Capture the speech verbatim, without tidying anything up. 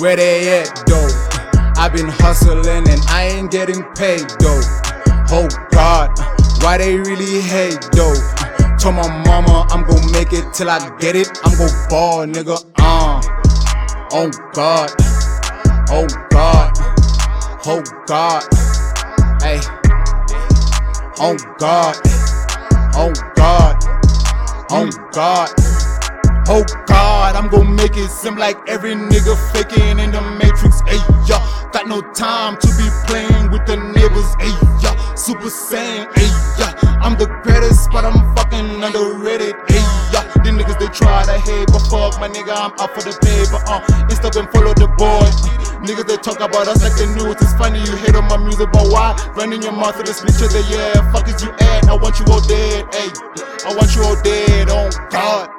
where they at though? I been hustling and I ain't getting paid though. Oh God, why they really hate though? Told my mama I'm gon' make it till I get it. I'm gon' ball, nigga. Uh. Oh God. Oh God. Oh God. Hey. Oh God. Oh God. Oh God. Oh God, I'm gon' make it seem like every nigga faking in the Matrix, ayy, yeah. Got no time to be playing with the neighbors, ayy, yeah. Super Saiyan, ayy, yeah. I'm the greatest, but I'm fucking underrated, ayy, yeah. The niggas they try to hate, but fuck my nigga, I'm out for the paper, uh. Insta and follow the boy. Niggas they talk about us like the news. It's funny you hate on my music, but why? Running your mouth to the split to the yeah. Fuck is you at? I want you all dead, ayy. I want you all dead, oh God.